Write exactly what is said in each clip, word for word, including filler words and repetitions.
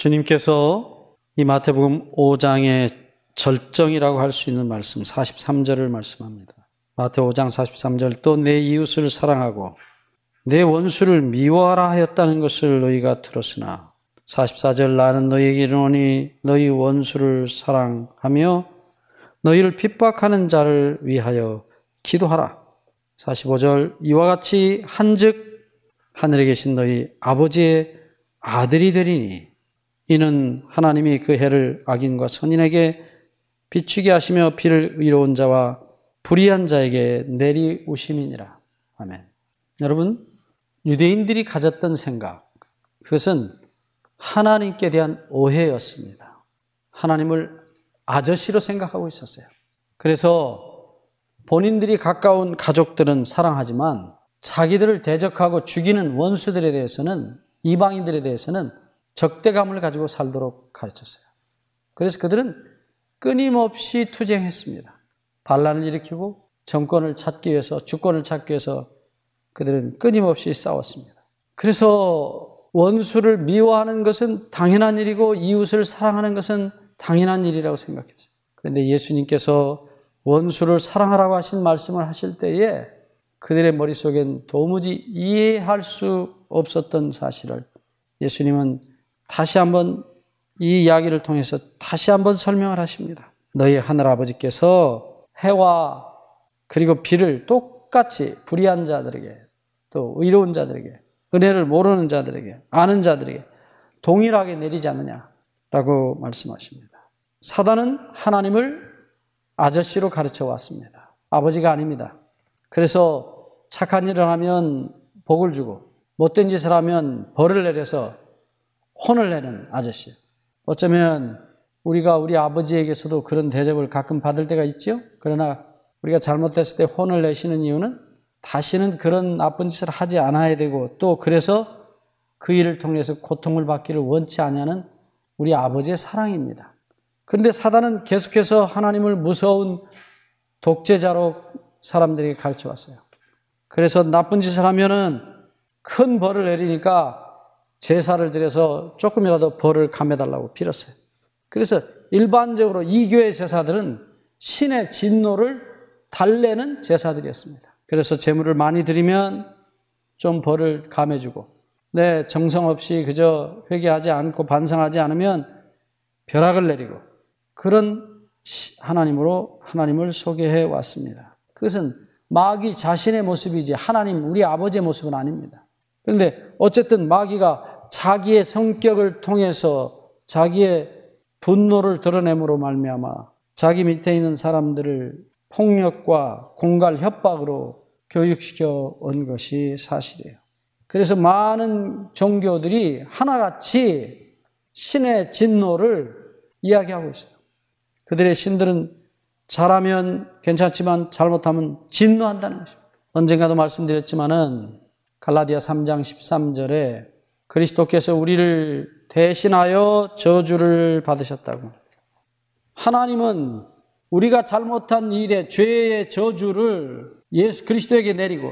주님께서 이 마태복음 오 장의 절정이라고 할 수 있는 말씀 사십삼 절을 말씀합니다. 마태 오 장 사십삼 절, 또 내 이웃을 사랑하고 내 원수를 미워하라 하였다는 것을 너희가 들었으나 사십사 절, 나는 너희에게 이르노니 너희 원수를 사랑하며 너희를 핍박하는 자를 위하여 기도하라. 사십오 절, 이와 같이 한즉 하늘에 계신 너희 아버지의 아들이 되리니 이는 하나님이 그 해를 악인과 선인에게 비추게 하시며 비를 의로운 자와 불의한 자에게 내리우심이니라. 아멘. 여러분, 유대인들이 가졌던 생각, 그것은 하나님께 대한 오해였습니다. 하나님을 아저씨로 생각하고 있었어요. 그래서 본인들이 가까운 가족들은 사랑하지만 자기들을 대적하고 죽이는 원수들에 대해서는, 이방인들에 대해서는 적대감을 가지고 살도록 가르쳤어요. 그래서 그들은 끊임없이 투쟁했습니다. 반란을 일으키고 정권을 찾기 위해서, 주권을 찾기 위해서 그들은 끊임없이 싸웠습니다. 그래서 원수를 미워하는 것은 당연한 일이고 이웃을 사랑하는 것은 당연한 일이라고 생각했어요. 그런데 예수님께서 원수를 사랑하라고 하신 말씀을 하실 때에 그들의 머릿속엔 도무지 이해할 수 없었던 사실을 예수님은 다시 한번 이 이야기를 통해서 다시 한번 설명을 하십니다. 너희 하늘아버지께서 해와 그리고 비를 똑같이 불의한 자들에게 또 의로운 자들에게 은혜를 모르는 자들에게 아는 자들에게 동일하게 내리지 않느냐라고 말씀하십니다. 사단은 하나님을 아저씨로 가르쳐 왔습니다. 아버지가 아닙니다. 그래서 착한 일을 하면 복을 주고 못된 짓을 하면 벌을 내려서 혼을 내는 아저씨. 어쩌면 우리가 우리 아버지에게서도 그런 대접을 가끔 받을 때가 있죠. 그러나 우리가 잘못됐을 때 혼을 내시는 이유는 다시는 그런 나쁜 짓을 하지 않아야 되고 또 그래서 그 일을 통해서 고통을 받기를 원치 않냐는 우리 아버지의 사랑입니다. 그런데 사단은 계속해서 하나님을 무서운 독재자로 사람들에게 가르쳐 왔어요. 그래서 나쁜 짓을 하면은 큰 벌을 내리니까 제사를 드려서 조금이라도 벌을 감해달라고 빌었어요. 그래서 일반적으로 이교의 제사들은 신의 진노를 달래는 제사들이었습니다. 그래서 제물을 많이 드리면 좀 벌을 감해주고, 네, 정성 없이 그저 회개하지 않고 반성하지 않으면 벼락을 내리고, 그런 하나님으로 하나님을 소개해 왔습니다. 그것은 마귀 자신의 모습이지 하나님, 우리 아버지의 모습은 아닙니다. 그런데 어쨌든 마귀가 자기의 성격을 통해서 자기의 분노를 드러냄으로 말미암아 자기 밑에 있는 사람들을 폭력과 공갈 협박으로 교육시켜 온 것이 사실이에요. 그래서 많은 종교들이 하나같이 신의 진노를 이야기하고 있어요. 그들의 신들은 잘하면 괜찮지만 잘못하면 진노한다는 것입니다. 언젠가도 말씀드렸지만은 갈라디아 삼 장 십삼 절에 그리스도께서 우리를 대신하여 저주를 받으셨다고. 하나님은 우리가 잘못한 일의 죄의 저주를 예수 그리스도에게 내리고,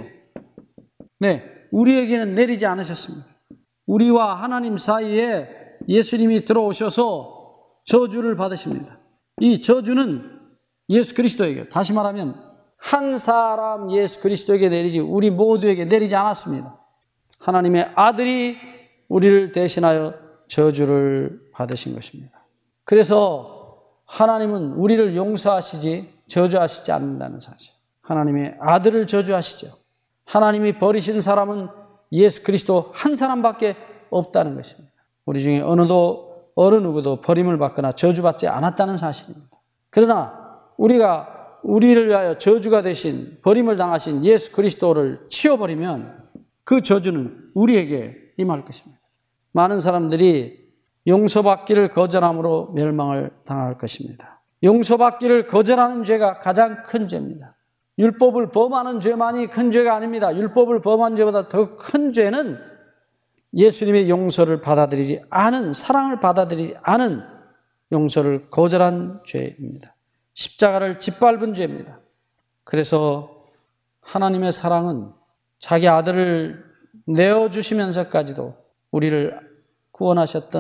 네, 우리에게는 내리지 않으셨습니다. 우리와 하나님 사이에 예수님이 들어오셔서 저주를 받으십니다. 이 저주는 예수 그리스도에게, 다시 말하면 한 사람 예수 그리스도에게 내리지 우리 모두에게 내리지 않았습니다. 하나님의 아들이 우리를 대신하여 저주를 받으신 것입니다. 그래서 하나님은 우리를 용서하시지 저주하시지 않는다는 사실. 하나님의 아들을 저주하시죠. 하나님이 버리신 사람은 예수 그리스도 한 사람밖에 없다는 것입니다. 우리 중에 어느도 어느 누구도 버림을 받거나 저주받지 않았다는 사실입니다. 그러나 우리가 우리를 위하여 저주가 되신, 버림을 당하신 예수 그리스도를 치워버리면 그 저주는 우리에게 임할 것입니다. 많은 사람들이 용서받기를 거절함으로 멸망을 당할 것입니다. 용서받기를 거절하는 죄가 가장 큰 죄입니다. 율법을 범하는 죄만이 큰 죄가 아닙니다. 율법을 범한 죄보다 더 큰 죄는 예수님의 용서를 받아들이지 않은, 사랑을 받아들이지 않은 용서를 거절한 죄입니다. 십자가를 짓밟은 죄입니다. 그래서 하나님의 사랑은 자기 아들을 내어주시면서까지도 우리를 구원하셨던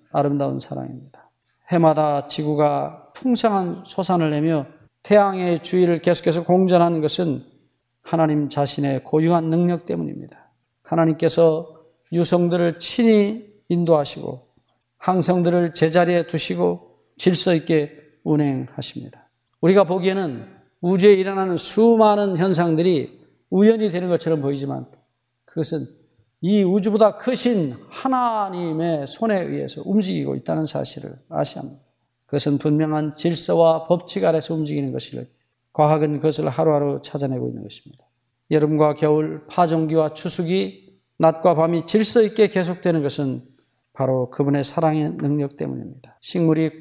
아름다운 사랑입니다. 해마다 지구가 풍성한 소산을 내며 태양의 주위를 계속해서 공전하는 것은 하나님 자신의 고유한 능력 때문입니다. 하나님께서 유성들을 친히 인도하시고 항성들을 제자리에 두시고 질서 있게 운행하십니다. 우리가 보기에는 우주에 일어나는 수많은 현상들이 우연히 되는 것처럼 보이지만 그것은 이 우주보다 크신 하나님의 손에 의해서 움직이고 있다는 사실을 아셔야 합니다. 그것은 분명한 질서와 법칙 아래서 움직이는 것이고 과학은 그것을 하루하루 찾아내고 있는 것입니다. 여름과 겨울, 파종기와 추수기, 낮과 밤이 질서 있게 계속되는 것은 바로 그분의 사랑의 능력 때문입니다. 식물이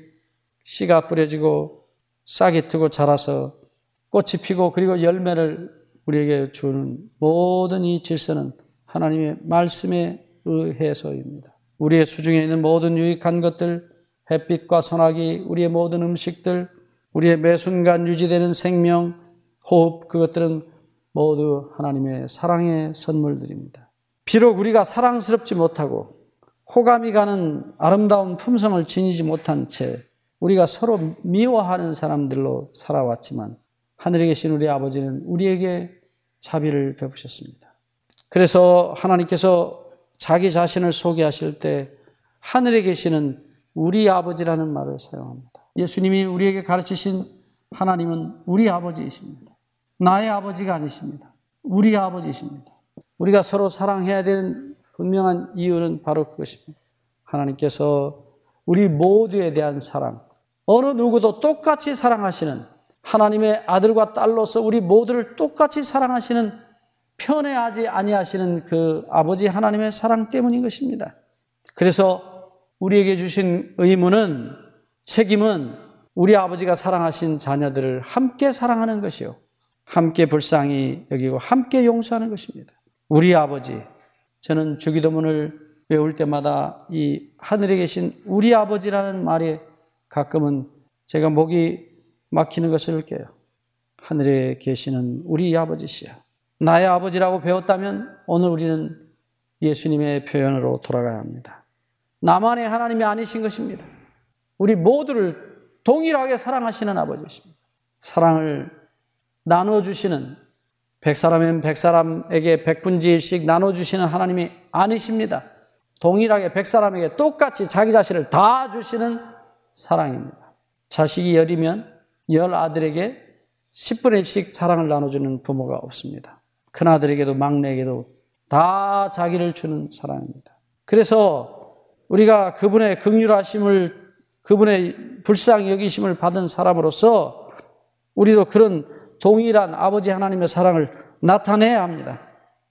씨가 뿌려지고 싹이 트고 자라서 꽃이 피고 그리고 열매를 우리에게 주는 모든 이 질서는 하나님의 말씀에 의해서입니다. 우리의 수중에 있는 모든 유익한 것들, 햇빛과 소나기, 우리의 모든 음식들, 우리의 매 순간 유지되는 생명, 호흡, 그것들은 모두 하나님의 사랑의 선물들입니다. 비록 우리가 사랑스럽지 못하고 호감이 가는 아름다운 품성을 지니지 못한 채 우리가 서로 미워하는 사람들로 살아왔지만 하늘에 계신 우리 아버지는 우리에게 자비를 베푸셨습니다. 그래서 하나님께서 자기 자신을 소개하실 때 하늘에 계시는 우리 아버지라는 말을 사용합니다. 예수님이 우리에게 가르치신 하나님은 우리 아버지이십니다. 나의 아버지가 아니십니다. 우리 아버지이십니다. 우리가 서로 사랑해야 되는 분명한 이유는 바로 그것입니다. 하나님께서 우리 모두에 대한 사랑, 어느 누구도 똑같이 사랑하시는 하나님의 아들과 딸로서 우리 모두를 똑같이 사랑하시는 편애하지 아니하시는 그 아버지 하나님의 사랑 때문인 것입니다. 그래서 우리에게 주신 의무는, 책임은 우리 아버지가 사랑하신 자녀들을 함께 사랑하는 것이요, 함께 불쌍히 여기고 함께 용서하는 것입니다. 우리 아버지, 저는 주기도문을 외울 때마다 이 하늘에 계신 우리 아버지라는 말에 가끔은 제가 목이 막히는 것을 느껴요. 하늘에 계시는 우리 아버지시여. 나의 아버지라고 배웠다면 오늘 우리는 예수님의 표현으로 돌아가야 합니다. 나만의 하나님이 아니신 것입니다. 우리 모두를 동일하게 사랑하시는 아버지십니다. 사랑을 나눠주시는, 백 사람이면 백 사람에게 백분지일씩 나눠주시는 하나님이 아니십니다. 동일하게 백 사람에게 똑같이 자기 자신을 다 주시는 사랑입니다. 자식이 열이면 열 아들에게 십분의 일씩 사랑을 나눠주는 부모가 없습니다. 큰아들에게도 막내에게도 다 자기를 주는 사랑입니다. 그래서 우리가 그분의 긍휼하심을, 그분의 불쌍히 여기심을 받은 사람으로서 우리도 그런 동일한 아버지 하나님의 사랑을 나타내야 합니다.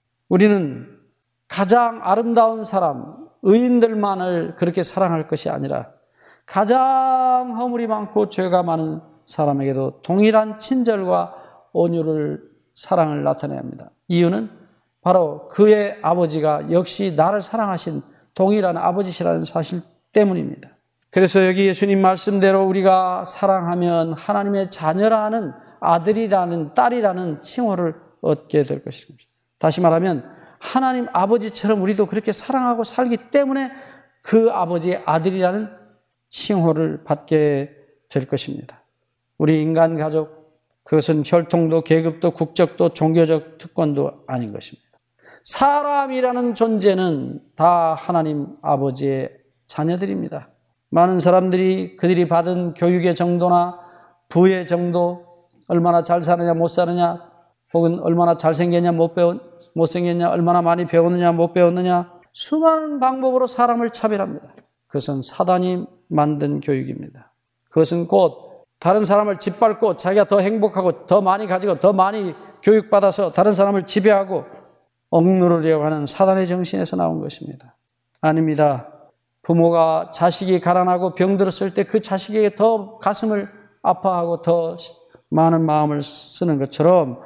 우리는 가장 아름다운 사람, 의인들만을 그렇게 사랑할 것이 아니라 가장 허물이 많고 죄가 많은 사람에게도 동일한 친절과 온유를, 사랑을 나타내야 합니다. 이유는 바로 그의 아버지가 역시 나를 사랑하신 동일한 아버지시라는 사실 때문입니다. 그래서 여기 예수님 말씀대로 우리가 사랑하면 하나님의 자녀라는, 아들이라는, 딸이라는 칭호를 얻게 될 것입니다. 다시 말하면 하나님 아버지처럼 우리도 그렇게 사랑하고 살기 때문에 그 아버지의 아들이라는 칭호를 받게 될 것입니다. 우리 인간 가족, 그것은 혈통도 계급도 국적도 종교적 특권도 아닌 것입니다. 사람이라는 존재는 다 하나님 아버지의 자녀들입니다. 많은 사람들이 그들이 받은 교육의 정도나 부의 정도, 얼마나 잘 사느냐 못 사느냐, 혹은 얼마나 잘생겼냐 못 배웠, 못생겼냐, 얼마나 많이 배웠느냐 못 배웠느냐, 수많은 방법으로 사람을 차별합니다. 그것은 사단이 만든 교육입니다. 그것은 곧 다른 사람을 짓밟고 자기가 더 행복하고 더 많이 가지고 더 많이 교육받아서 다른 사람을 지배하고 억누르려고 하는 사단의 정신에서 나온 것입니다. 아닙니다. 부모가 자식이 가난하고 병들었을 때 그 자식에게 더 가슴을 아파하고 더 많은 마음을 쓰는 것처럼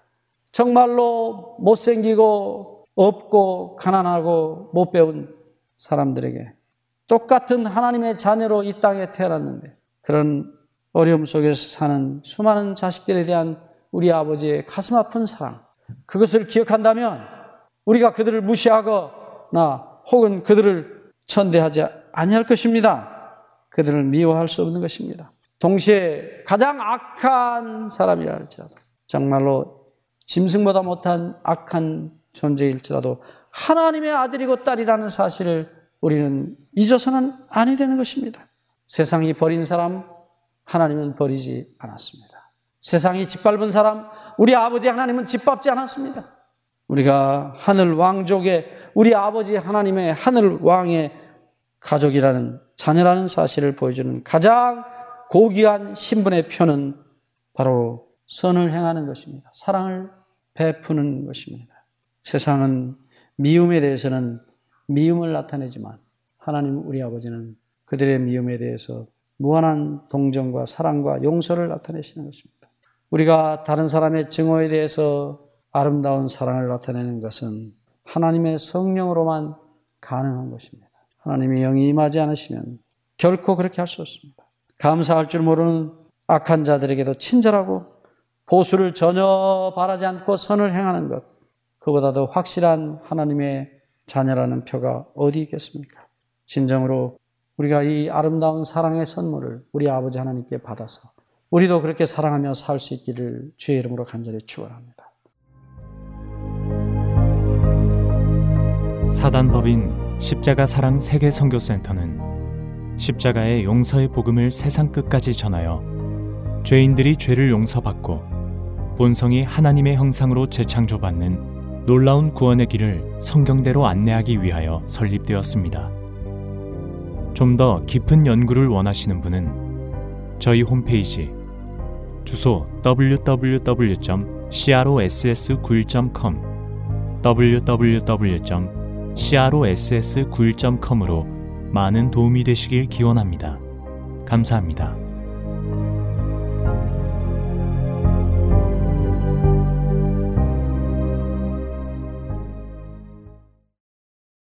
정말로 못생기고 없고 가난하고 못 배운 사람들에게 똑같은 하나님의 자녀로 이 땅에 태어났는데 그런 어려움 속에서 사는 수많은 자식들에 대한 우리 아버지의 가슴 아픈 사랑, 그것을 기억한다면 우리가 그들을 무시하거나 혹은 그들을 천대하지 아니할 것입니다. 그들을 미워할 수 없는 것입니다. 동시에 가장 악한 사람이라 할지라도, 정말로 짐승보다 못한 악한 존재일지라도 하나님의 아들이고 딸이라는 사실을 우리는 잊어서는 아니 되는 것입니다. 세상이 버린 사람, 하나님은 버리지 않았습니다. 세상이 짓밟은 사람, 우리 아버지 하나님은 짓밟지 않았습니다. 우리가 하늘 왕족의, 우리 아버지 하나님의 하늘 왕의 가족이라는, 자녀라는 사실을 보여주는 가장 고귀한 신분의 표는 바로 선을 행하는 것입니다. 사랑을 베푸는 것입니다. 세상은 미움에 대해서는 미움을 나타내지만 하나님 우리 아버지는 그들의 미움에 대해서 무한한 동정과 사랑과 용서를 나타내시는 것입니다. 우리가 다른 사람의 증오에 대해서 아름다운 사랑을 나타내는 것은 하나님의 성령으로만 가능한 것입니다. 하나님의 영이 임하지 않으시면 결코 그렇게 할 수 없습니다. 감사할 줄 모르는 악한 자들에게도 친절하고 보수를 전혀 바라지 않고 선을 행하는 것, 그보다도 확실한 하나님의 자녀라는 표가 어디 있겠습니까? 진정으로 우리가 이 아름다운 사랑의 선물을 우리 아버지 하나님께 받아서 우리도 그렇게 사랑하며 살 수 있기를 주의 이름으로 간절히 축원합니다. 사단법인 십자가 사랑 세계 선교센터는 십자가의 용서의 복음을 세상 끝까지 전하여 죄인들이 죄를 용서받고 본성이 하나님의 형상으로 재창조받는 놀라운 구원의 길을 성경대로 안내하기 위하여 설립되었습니다. 좀 더 깊은 연구를 원하시는 분은 저희 홈페이지 주소 더블유 더블유 더블유 점 크로스 구일 점 컴 더블유 더블유 더블유 점 크로스 구일 점 컴으로 많은 도움이 되시길 기원합니다. 감사합니다.